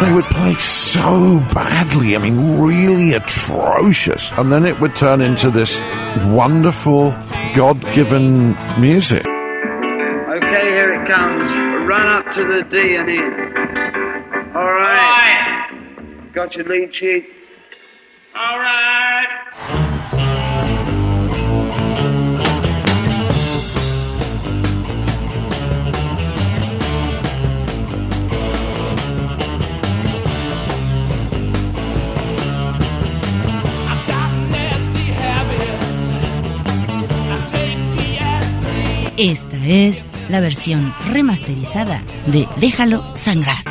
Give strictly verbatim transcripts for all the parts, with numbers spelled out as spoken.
They would play so badly, I mean, really atrocious. And then it would turn into this wonderful, God-given music. Okay, here it comes. Run up to the D and E. All right. All right. Got your lead sheet? All right. Esta es la versión remasterizada de Déjalo Sangrar.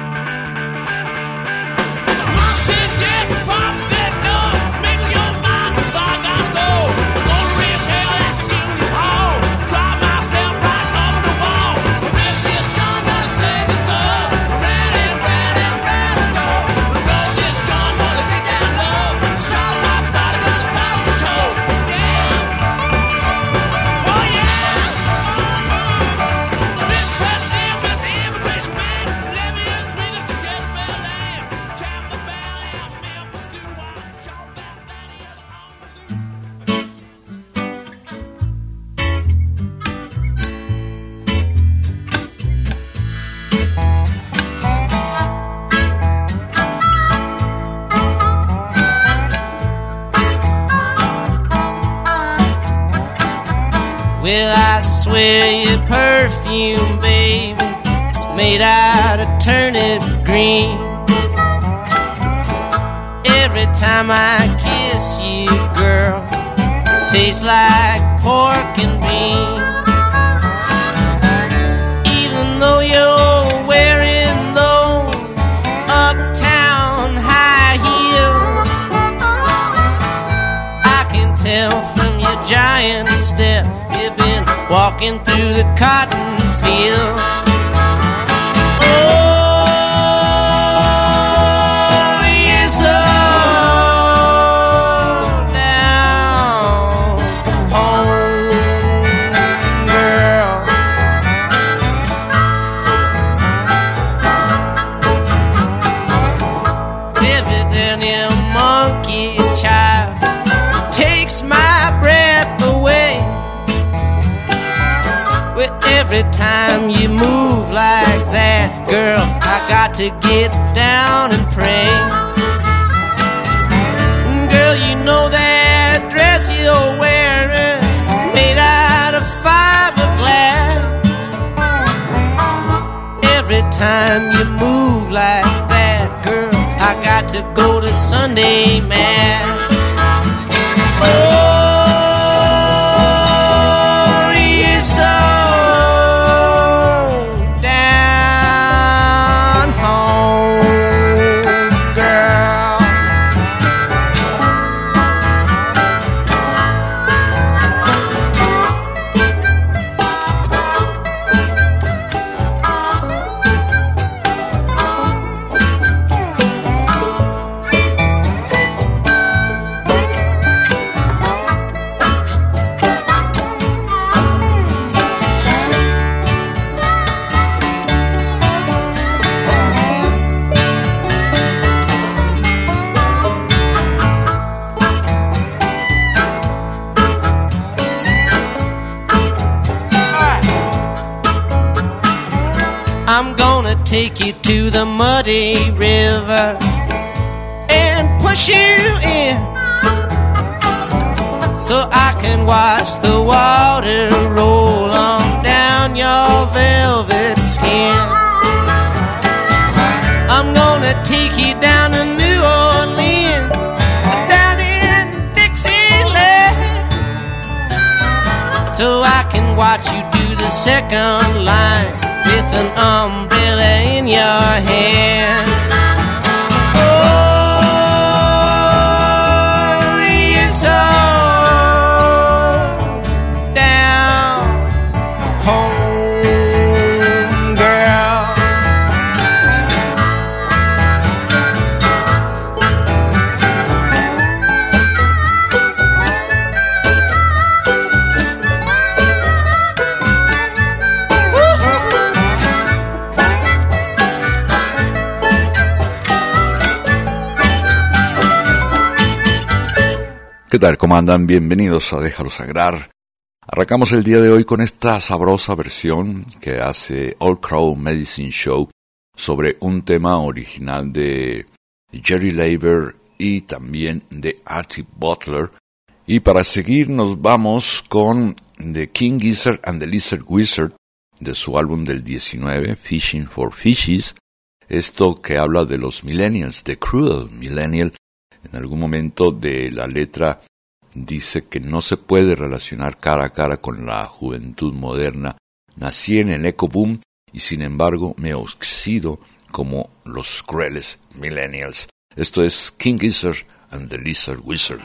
Well, I swear your perfume, baby, is made out of turnip green. Every time I kiss you, girl, it tastes like pork and beans. Even though you're wearing those uptown high heels, I can tell from your giant step you've been walking through the cotton field. Oh, you're so down home, girl. Evidently a monkey child takes my breath away. Every time you move like that, girl, I got to get down and pray. Girl, you know that dress you're wearing, made out of fiberglass. Every time you move like that, girl, I got to go to Sunday Mass. Oh, I'm gonna take you to the muddy river and push you in, so I can watch the water roll on down your velvet skin. I'm gonna take you down to New Orleans, down in Dixieland, so I can watch you do the second line with an umbrella in your hand. Oh, you're so down home, girl. tal? ¿Cómo andan? Bienvenidos a Déjalo Sangrar. Arrancamos el día de hoy con esta sabrosa versión que hace Old Crow Medicine Show sobre un tema original de Jerry Leiber y también de Artie Butler. Y para seguir nos vamos con The King Gizzard and the Lizard Wizard de su álbum del diecinueve, Fishing for Fishes. Esto que habla de los millennials, The Cruel Millennial. En algún momento de la letra dice que no se puede relacionar cara a cara con la juventud moderna. Nací en el eco boom y sin embargo me oxido como los crueles millennials. Esto es King Gizzard and the Lizard Wizard.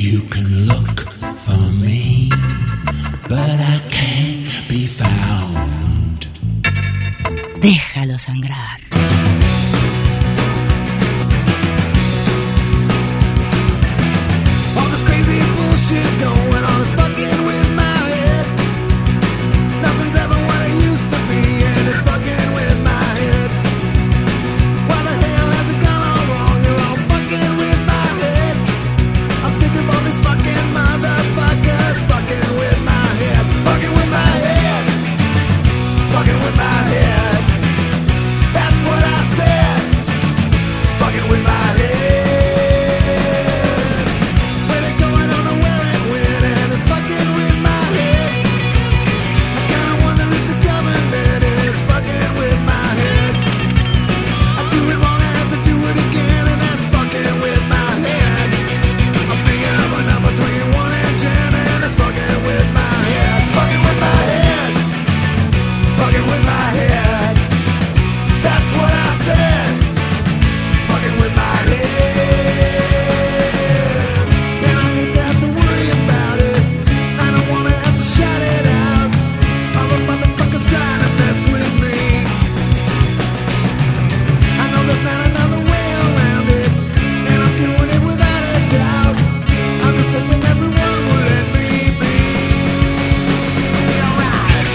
You can look for me, but I can't be found. Déjalo sangrar. All this crazy bullshit going on is fucking with my head. Nothing's ever what it used to be, and it's fucking with my head. Why the hell has it gone all wrong? You're all fucking with my head. I'm sick of all these fucking motherfuckers fucking with my head. Fucking with my head. Fucking with my head. That's what I said. Fucking with my head. When it going on and where it went, and it's fucking with my head. I kinda wonder if the government is fucking with my head. I do it wrong, I have to do it again, and that's fucking with my head. I'm thinking of a number between one and ten, and it's fucking with my head. Fucking with my head. Fucking with my head. That's what I said. Fucking with my head. And I hate to have to worry about it. I don't wanna have to shout it out. All the motherfuckers trying to mess with me. I know there's not another way around it, and I'm doing it without a doubt. I'm just hoping everyone will let me be. Alright.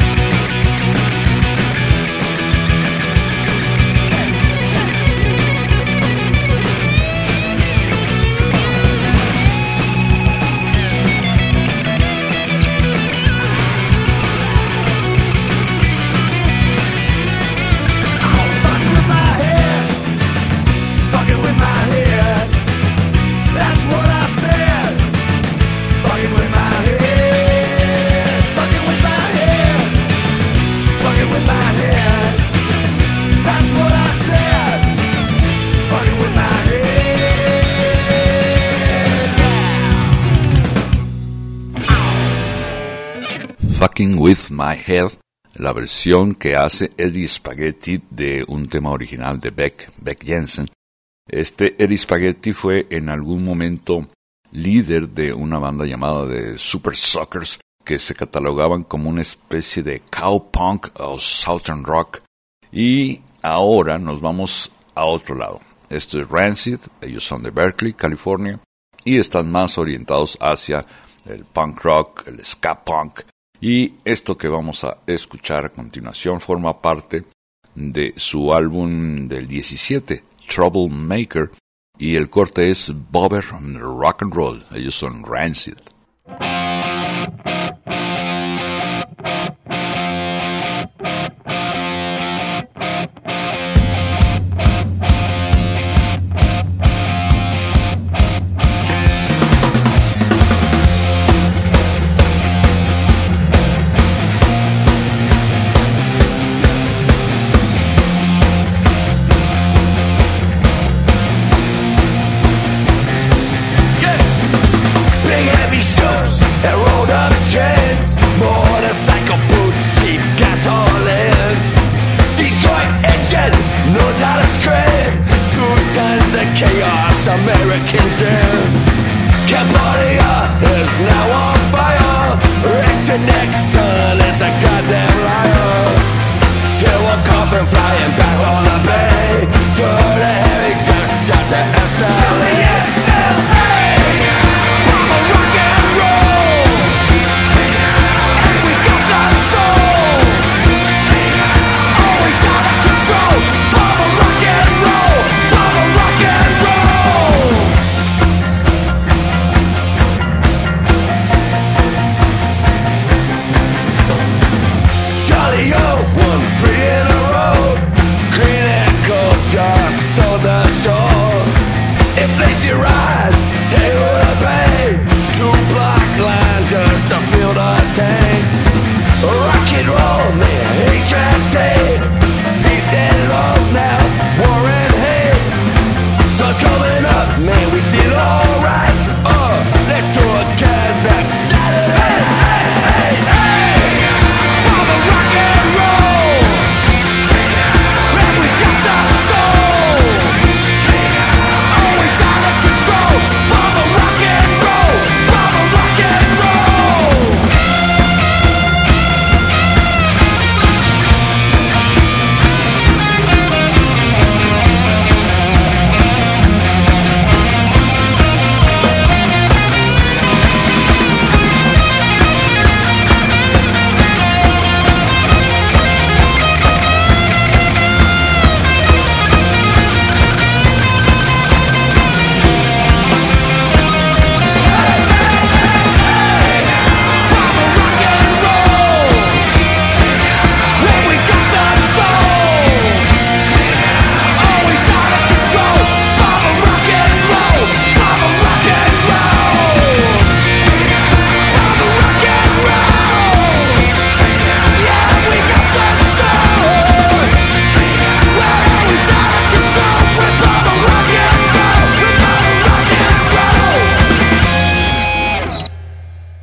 Fucking with my head. Fucking with my head. That's what I said. Fucking with my head. Fucking with my head. Fucking with my head. That's what I said. Fucking with my head. Fucking with My Head, la versión que hace Eddie Spaghetti de un tema original de Beck, Beck Jensen. Este Eddie Spaghetti fue en algún momento líder de una banda llamada The Super Suckers, que se catalogaban como una especie de cowpunk o southern rock. Y ahora nos vamos a otro lado. Esto es Rancid, ellos son de Berkeley, California, y están más orientados hacia el punk rock, el ska punk. Y esto que vamos a escuchar a continuación forma parte de su álbum del diecisiete, Troublemaker, y el corte es Bobber Rock and Roll. Ellos son Rancid. Big heavy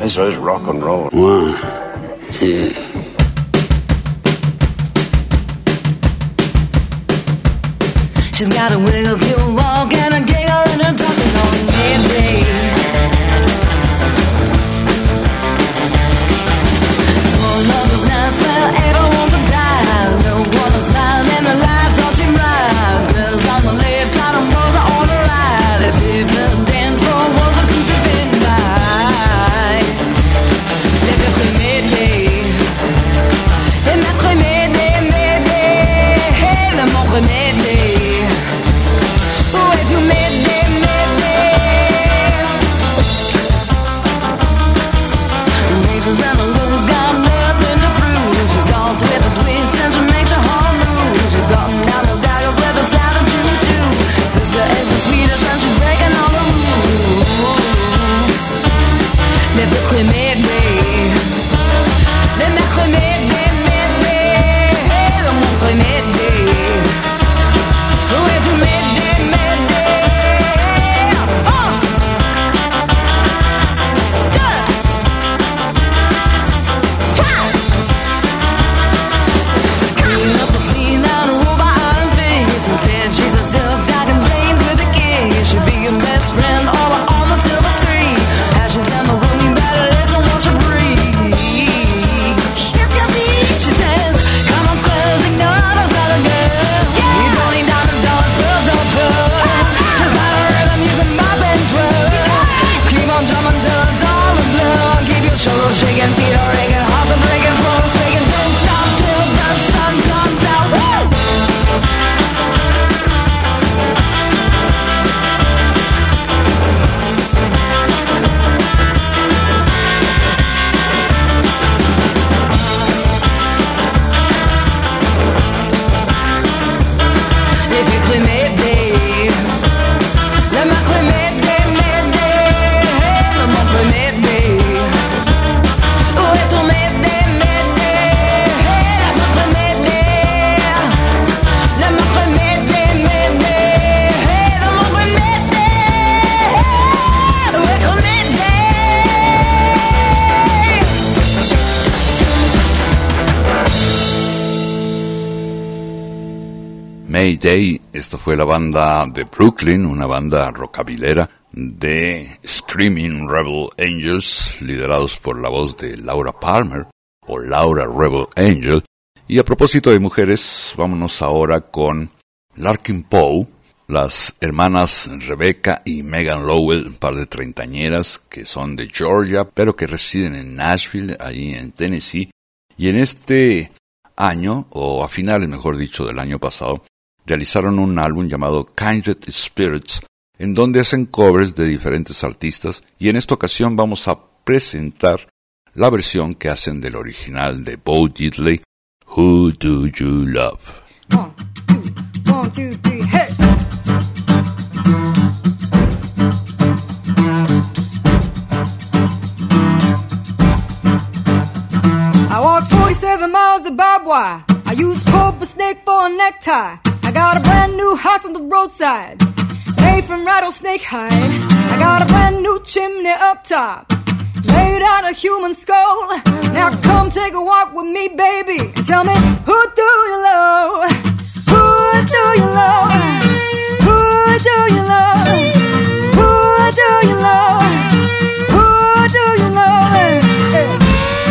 Eso es rock and roll. One, two. She's got a wiggle to a walk and a giggle in her talking on midday. Small lovers now, twelve, everyone's a die. No one is lying and the lights are too bright. Girls on the left side and boys are on the right. As if the dance floor was a crucifix night. Les mercredis midday. Les mercredis midday, midday. Le montre midday. Shaking feet are ringing, hearts are breaking, bones breaking. Don't stop till the sun comes out. Woo! If you play midday, let me play midday, midday. Let me play midday. Mayday, esta fue la banda de Brooklyn, una banda rockabilera de Screaming Rebel Angels, liderados por la voz de Laura Palmer, o Laura Rebel Angel. Y a propósito de mujeres, vámonos ahora con Larkin Poe, las hermanas Rebecca y Megan Lowell, un par de treintañeras que son de Georgia, pero que residen en Nashville, allí en Tennessee. Y en este año, o a finales, mejor dicho, del año pasado, realizaron un álbum llamado Kindred Spirits, en donde hacen covers de diferentes artistas, y en esta ocasión vamos a presentar la versión que hacen del original de Bo Diddley, Who Do You Love? One, two, one, two, three, hey! I walked forty-seven miles of barbed wire. I used cobra snake for a necktie. I got a brand new house on the roadside, made from rattlesnake hide. I got a brand new chimney up top, made out of human skull. Now come take a walk with me, baby, and tell me, who do you love? Who do you love? Who do you love? Who do you love? Who do you love? Hey.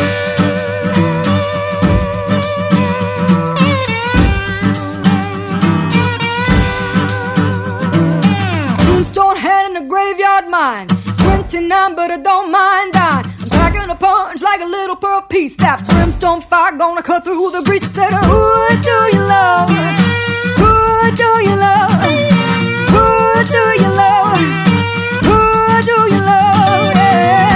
Tombstone head in the graveyard mine, twenty-nine but I don't mind dying. I'm packing a punch like a little pearl piece. That brimstone fire gonna cut through the grease. Said, who do you love? Who do you love? Who do you love? Who do you love? Yeah.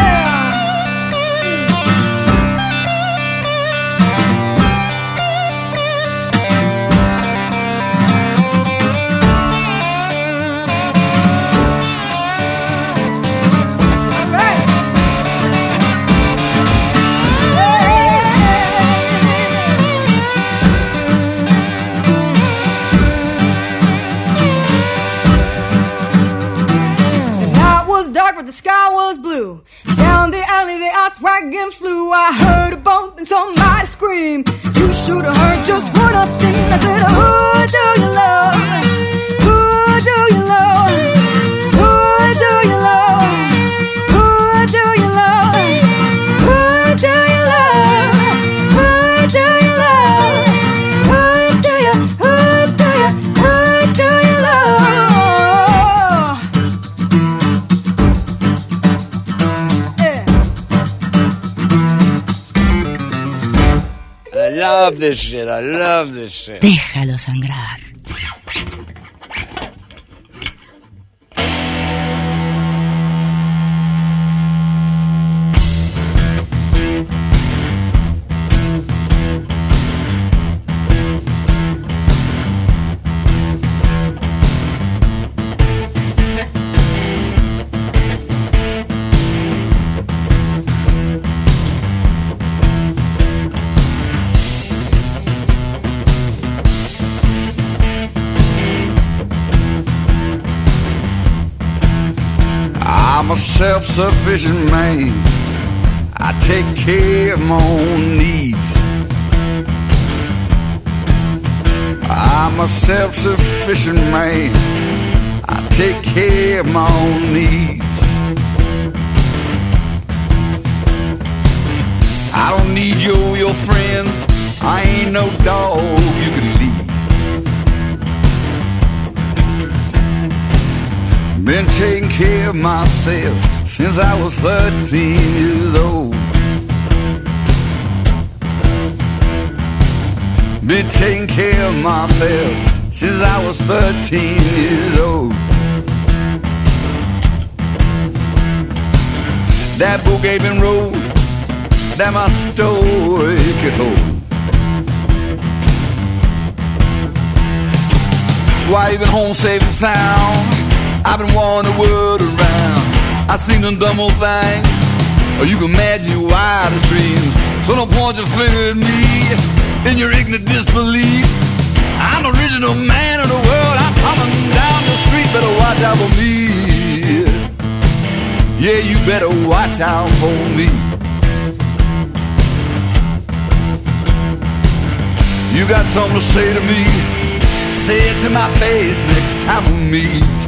ever the sky was blue. Down the alley the ice wagon flew. I heard a bump and somebody scream. You should have heard just what I seen. I said, who do you love? Who do you love? Who do you love? Who do you love? Who do you love? Who do you love? Who do you, who do you, who do you love? I love this shit, I love this shit. Déjalo sangrar. I'm a self-sufficient man. I take care of my own needs. I'm a self-sufficient man. I take care of my own needs. I don't need you, your friends. I ain't no dog you can lead. Been taking care of myself since I was thirteen years old. Been taking care of myself since I was thirteen years old. That book ain't been wrote that my story could hold. Why you been home safe and sound? I've been wandering the world around. I seen them dumb old things, or you can imagine your wildest dreams. So don't point your finger at me in your ignorant disbelief. I'm the original man of the world. I'm coming down the street. Better watch out for me. Yeah, you better watch out for me. You got something to say to me? Say it to my face next time we meet.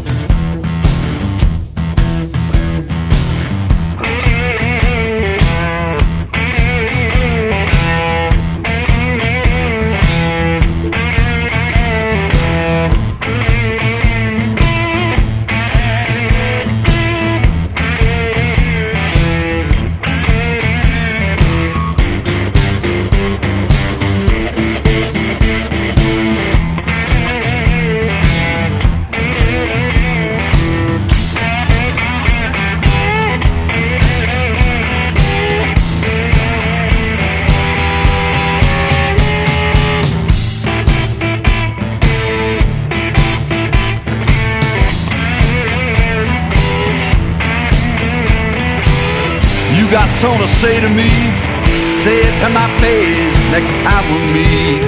Got something to say to me? Say it to my face next time we meet.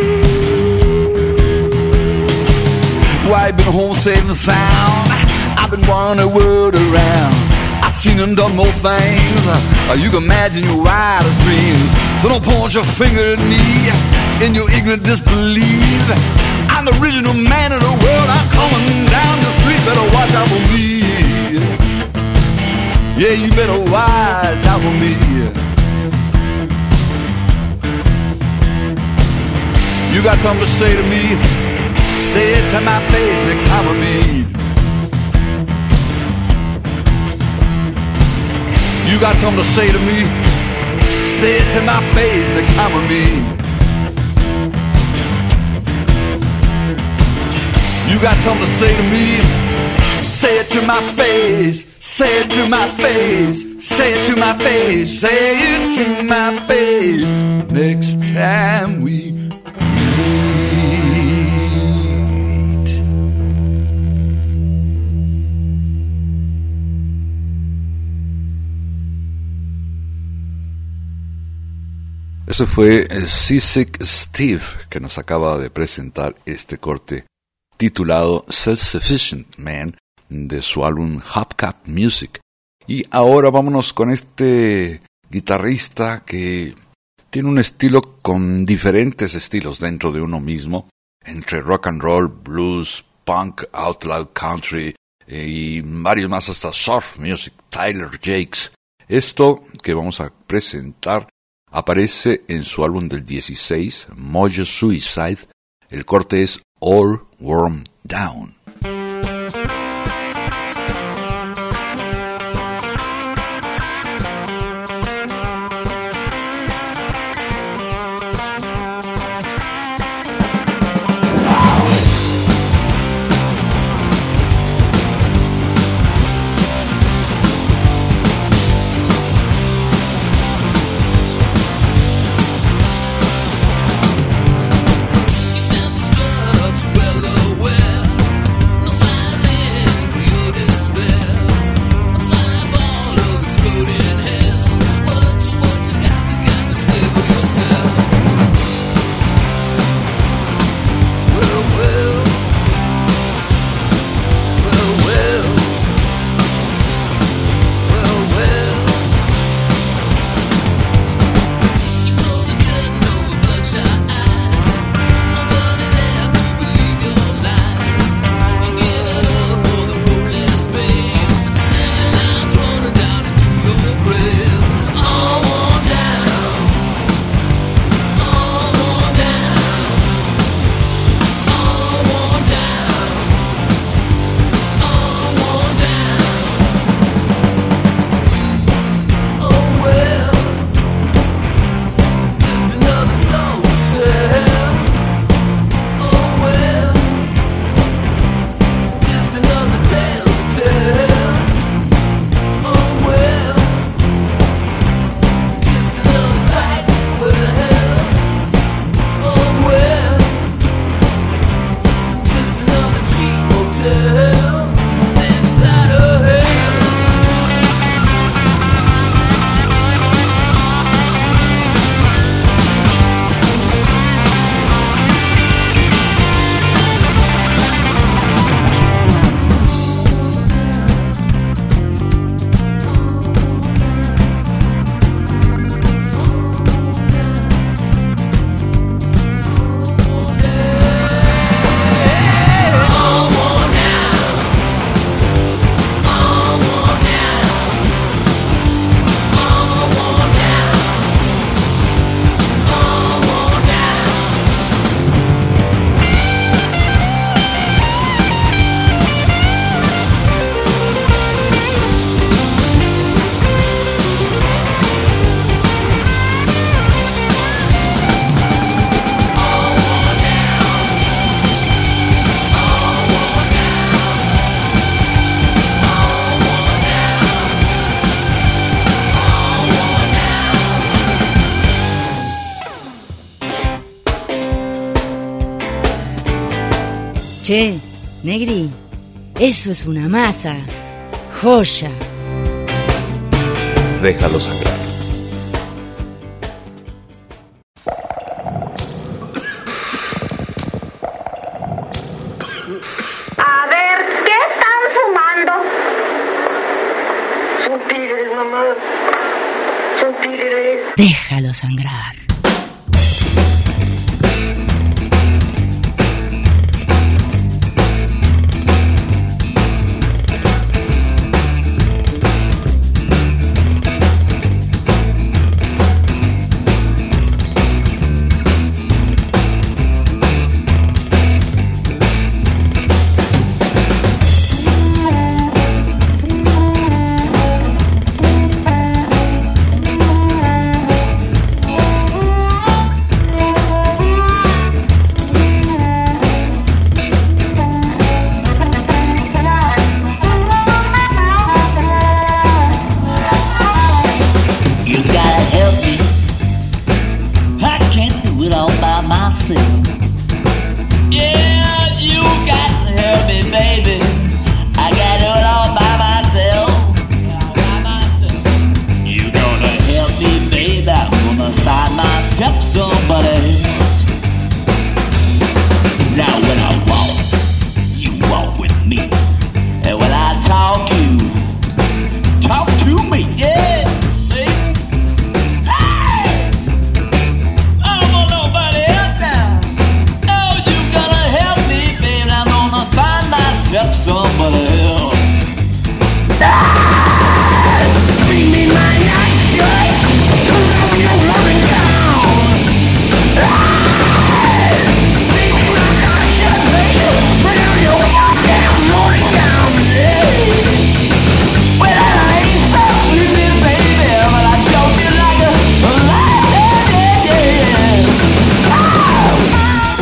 Why you been home safe and sound? I've been wandering the world around. I seen them done more things. You can imagine your wildest dreams. So don't point your finger at me in your ignorant disbelief. I'm the original man of the world. I'm coming down the street. Better watch out for me. Yeah, you better watch out for me. You got something to say to me? Say it to my face next time we meet. You got something to say to me? Say it to my face next time we meet. You got something to say to me? Say it to my face. Say it to my face. Say it to my face. Say it to my face next time we meet. Ese fue Seasick Steve, que nos acaba de presentar este corte titulado Self-Sufficient Man de su álbum Hubcap Music Y ahora vámonos con este guitarrista que tiene un estilo con diferentes estilos dentro de uno mismo, entre rock and roll, blues, punk, outlaw country eh, y varios más, hasta surf music, Tyler Jakes. Esto que vamos a presentar aparece en su álbum del dieciséis, Mojo Suicide. El corte es All Worn Down. Che, Negri, eso es una masa. Joya. Déjalo sangrar. A ver, ¿qué están fumando? Son tigres, mamá. Son tigres. Déjalo sangrar. Thank you. to me. Yeah, see? Hey! I don't want nobody else now. Oh, you gotta help me, baby. I'm gonna find myself somebody else. Ah! Bring me my nightshirt. Put your loving down. Ah! Bring me my nightshirt, baby. Put your goddamn loving down. Yeah. Well, I ain't so sleepy, baby, but I sure feel like a, a light. Yeah, yeah, yeah. Oh!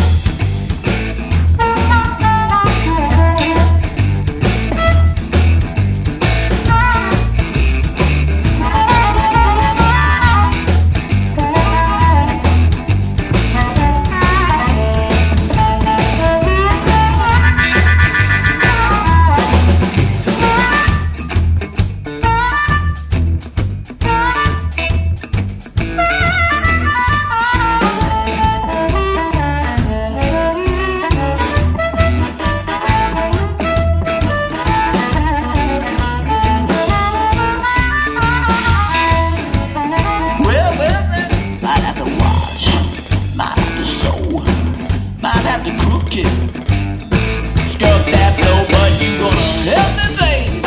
Well, well, then, might have to wash, might have to sew, might have to cook it. Scrub that dough, but you gonna help me, baby.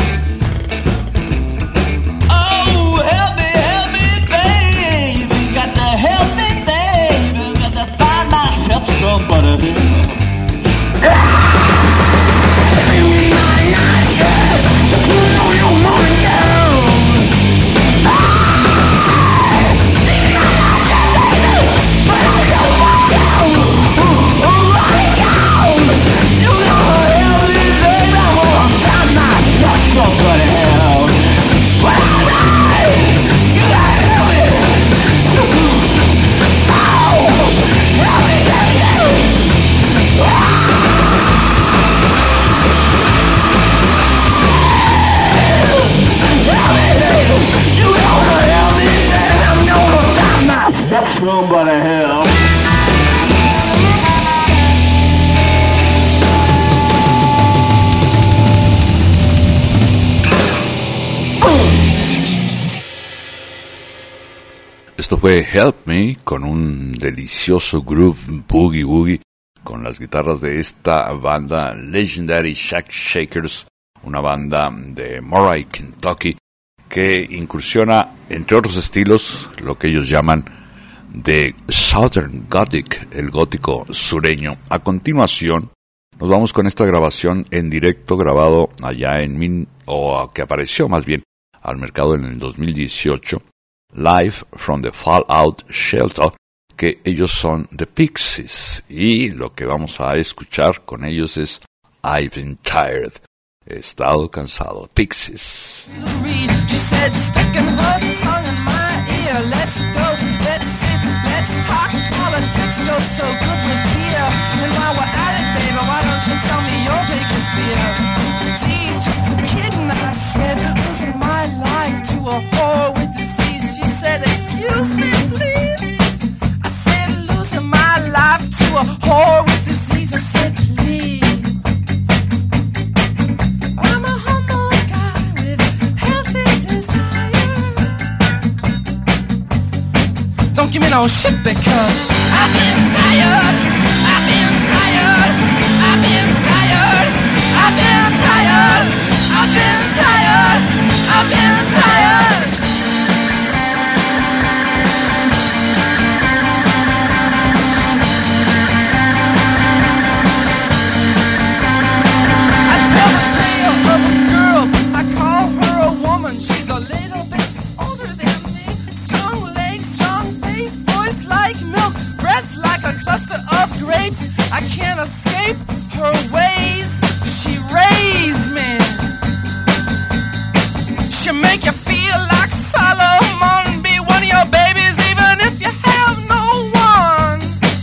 Oh, help me, help me, baby. Got to help me, baby. Got to find myself somebody. Bring me my nightshirts, put on your morning gown. Somebody help. Esto fue Help Me con un delicioso groove boogie woogie con las guitarras de esta banda Legendary Shack Shakers, una banda de Murray, Kentucky, que incursiona, entre otros estilos, lo que ellos llaman de Southern Gothic, el gótico sureño. A continuación, nos vamos con esta grabación en directo, grabado allá en Min, o que apareció más bien al mercado en el dos mil dieciocho, Live from the Fallout Shelter, que ellos son The Pixies, y lo que vamos a escuchar con ellos es I've Been Tired, he estado cansado. Pixies. She said, sticking her tongue in my ear. Let's go, let's sit, let's talk. Politics go so good with beer. And while we're at it, baby, why don't you tell me your biggest fear? Geez, just kidding, I said, losing my life to a whore with disease. She said, excuse me, please. I said, losing my life to a whore with disease. I said, please. I'm a humble guy with healthy desire. Don't give me no shit because I've been tired. I've been tired. I've been tired. I've been tired. I've been tired. I've been tired. I tell the tale of a girl. I call her a woman. She's a little bit older than me. Strong legs, strong face, voice like milk, breasts like a cluster of grapes. I can't escape her ways. She raised me. She'll make you feel like Solomon. Be one of your babies even if you have no one.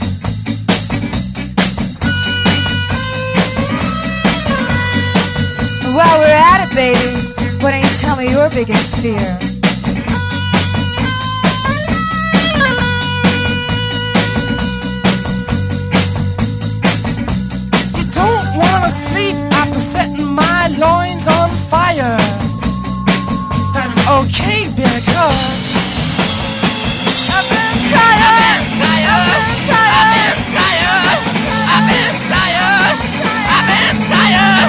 While we're at it, baby, why don't you tell me your biggest fear? You don't wanna sleep after setting my loins on fire. That's Okay, because I've been tired. I've been tired. I've been tired. I've been tired. I've been tired.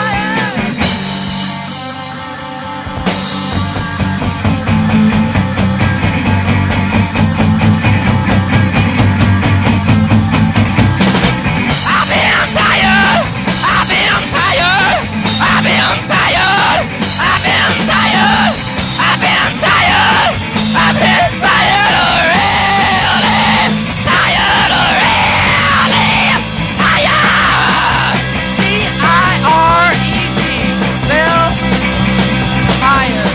I've been tired. I've been tired. I've been tired. I've been tired. I've been tired. I've been tired already. Tired already. Tired. T I R E D. Spells tired.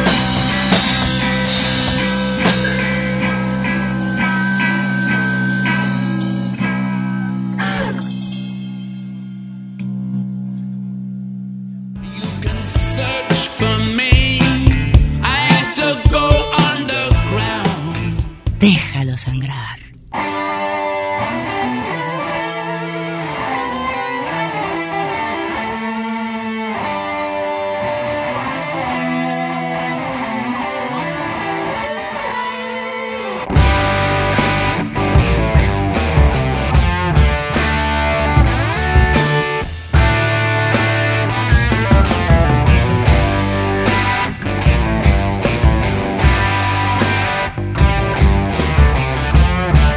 Search for me. I had to go underground. Déjalo sangrar. I've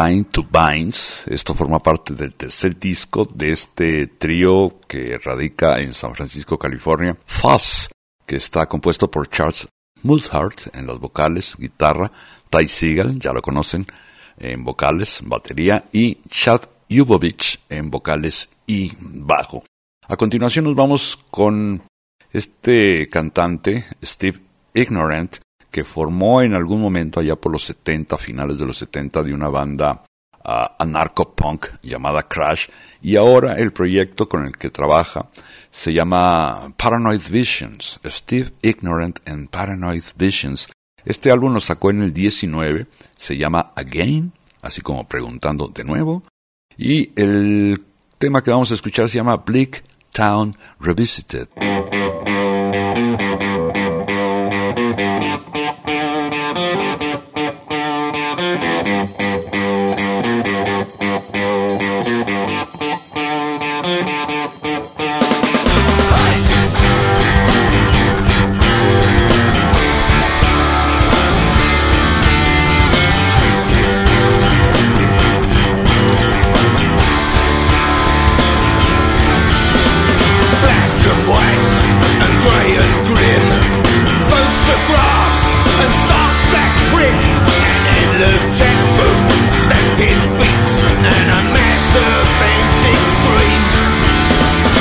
Bind to Binds. Esto forma parte del tercer disco de este trío que radica en San Francisco, California, Fuzz, que está compuesto por Charles Mouthart en las vocales, guitarra, Ty Segall, ya lo conocen, en vocales, batería, y Chad Yubovich en vocales y bajo. A continuación nos vamos con este cantante, Steve Ignorant, que formó en algún momento allá por los setenta, finales de los setenta, de una banda uh, anarcho-punk llamada Crash, y ahora el proyecto con el que trabaja se llama Paranoid Visions, Steve Ignorant and Paranoid Visions. Este álbum lo sacó en el diecinueve, se llama Again, así como preguntando de nuevo, y el tema que vamos a escuchar se llama Bleak Town Revisited. Stamping beats and a massive fancy scream.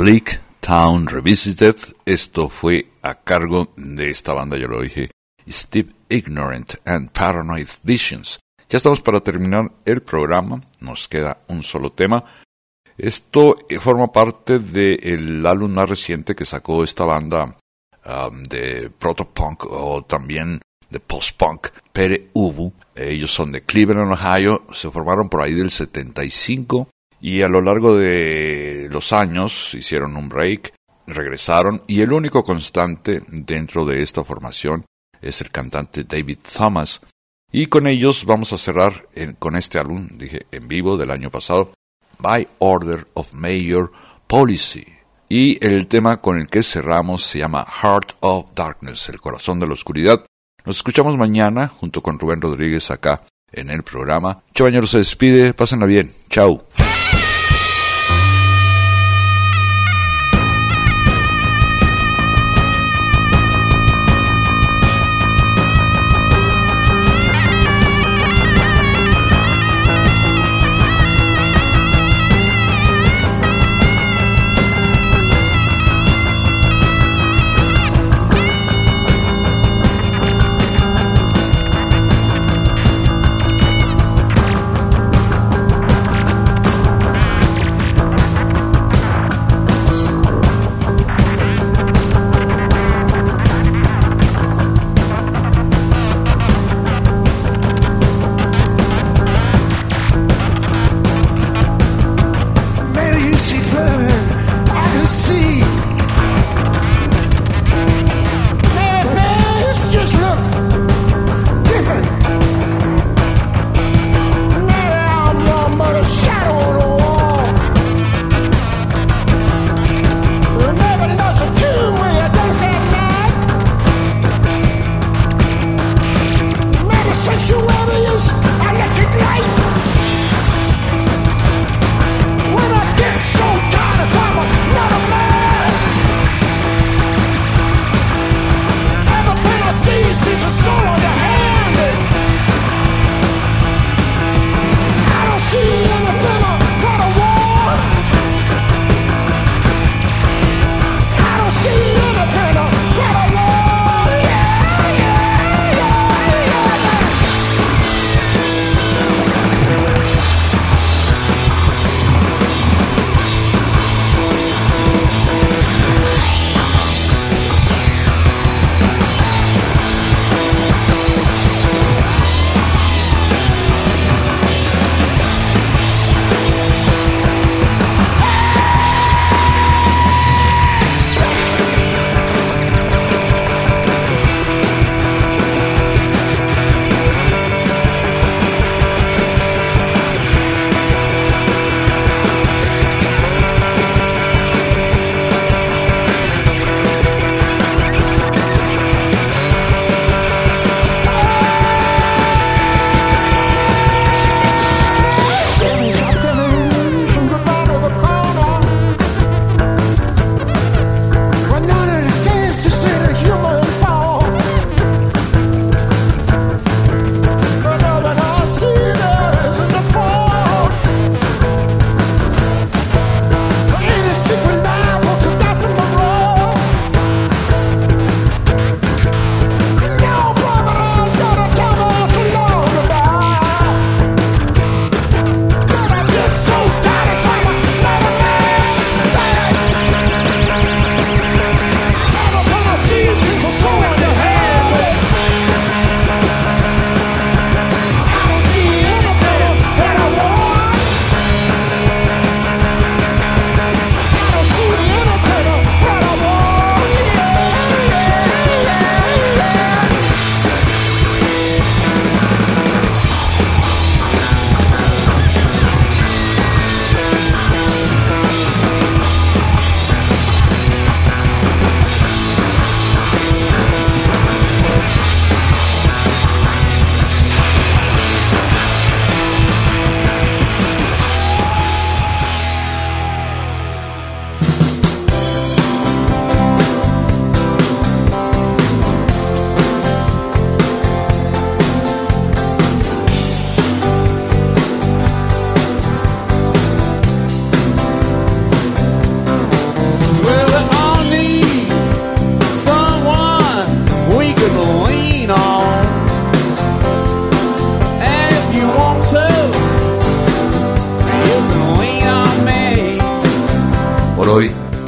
Bleak Town Revisited. Esto fue a cargo de esta banda, ya lo dije, Steve Ignorant and Paranoid Visions. Ya estamos para terminar el programa, nos queda un solo tema. Esto forma parte del álbum más reciente que sacó esta banda um, de protopunk o también de post-punk, Pere Ubu. Ellos son de Cleveland, Ohio, se formaron por ahí del setenta y cinco y a lo largo de los años hicieron un break, regresaron y el único constante dentro de esta formación es el cantante David Thomas. Y con ellos vamos a cerrar en, con este álbum, dije, en vivo del año pasado, By Order of Mayor Policy. Y el tema con el que cerramos se llama Heart of Darkness, el corazón de la oscuridad. Nos escuchamos mañana junto con Rubén Rodríguez acá en el programa. Chabañero se despide, pásenla bien, chao. Heart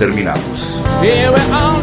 terminamos. Here we are